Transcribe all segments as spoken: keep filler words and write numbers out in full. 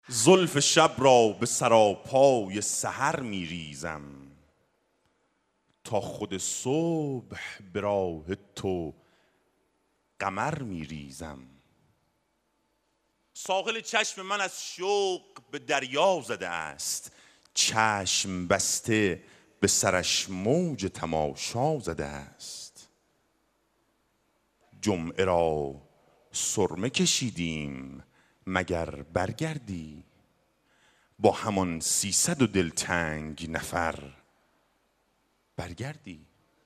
زلف شب را به سراپای سحر می ریزم تا خود صبح به راه تو قمر می ریزم. ساحل چشم من از شوق به دریا زده است، چشم بسته به سرش موج تماشا زده است. جمعه را سرمه کشیدیم مگر برگردی، با همان سیصد و دلتنگ نفر برگردی.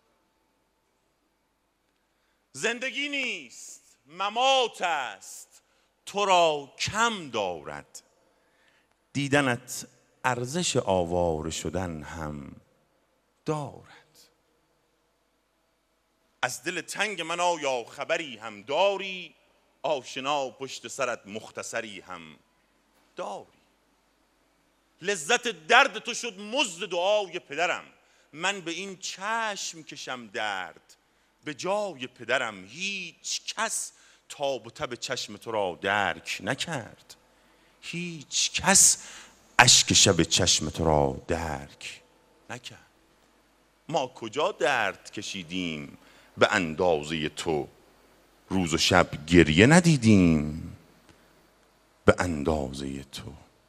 زندگی نیست ممات است، تو را کم دارد، دیدنت ارزش آواره شدن هم دارد. از دل تنگ من آیا خبری هم داری، آشنا پشت سرت مختصری هم داری. لذت درد تو شد مزد دعای پدرم، من به این چشم کشم درد به جای پدرم. هیچ کس تاب و تب چشم تو را درک نکرد، هیچ کس اشک شب چشم تو را درک نکرد. ما کجا درد کشیدیم به اندازه تو، روز و شب گریه ندیدیم به اندازه تو.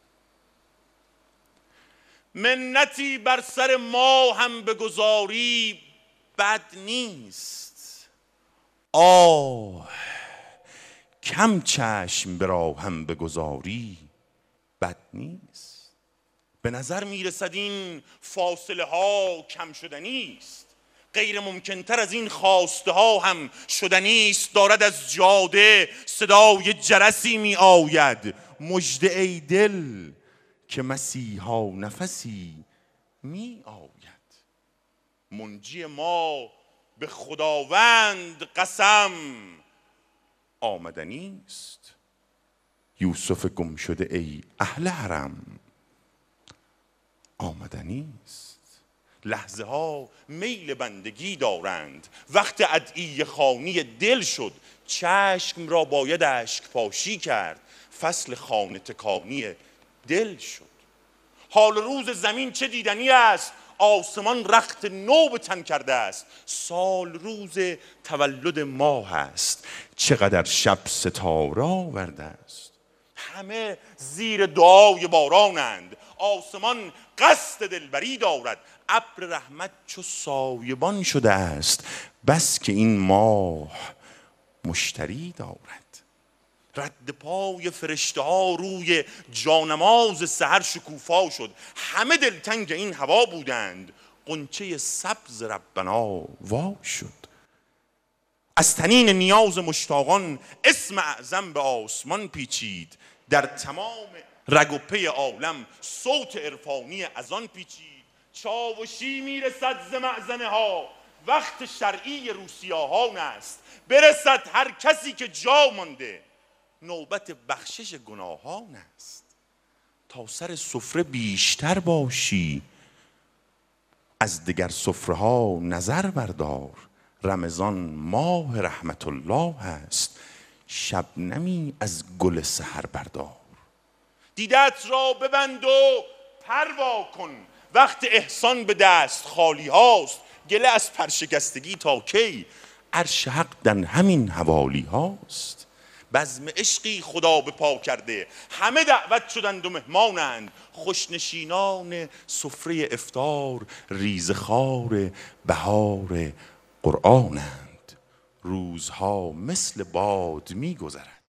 منتی بر سر ما هم بگذاری بد نیست، آه کم چشم به راه هم بگذاری بد نیست. به نظر میرسد این فاصله ها کم شدنی است، غیر ممکنتر از این خواسته ها هم شدنی است. دارد از جاده صدای جرسی می آید، مژده ای دل که مسیحا نفسی می آید. منجی ما به خداوند قسم آمدنی است. یوسف گم شده ای اهل حرم آمدنی است. لحظه ها میل بندگی دارند، وقت ادعیه خوانی دل شد، چشم را باید اشک پاشی کرد، فصل خانه تکانی دل شد. حال روز زمین چه دیدنی است، آسمان رخت نو به تن کرده است. سال روز تولد ماه است، چقدر شب ستاره آورده است. همه زیر دعای بارانند، آسمان قصد دلبری دارد. ابر رحمت چو سایبان شده است، بس که این ماه مشتری دارد. رد پای فرشته ها روی جانماز سحر شکوفا شد، همه دلتنگ این هوا بودند، غنچه سبز ربنا وا شد. از طنین نیاز مشتاقان اسم اعظم به آسمان پیچید، در تمام رگ و پی عالم صوت عرفانی از آن پیچید. چاوشی میرسد ز معزنه ها، وقت شرعی روسیاهان است، برسد هر کسی که جا مانده، نوبت بخشش گناهان است. تا سر سفره بیشتر باشی، از دیگر سفره ها نظر بردار، رمضان ماه رحمت الله است، شبنمی از گل سحر بردار. دیدت را ببند و پروا کن، وقت احسان به دست خالی هاست، گله از پرشکستگی تا کی، عرش حق در همین حوالی هاست. بزم عشقی خدا به پا کرده، همه دعوت شدند و مهمانند، خوشنشینان سفره افطار ریزخوار بهار قرآنند. روزها مثل باد می گذرد.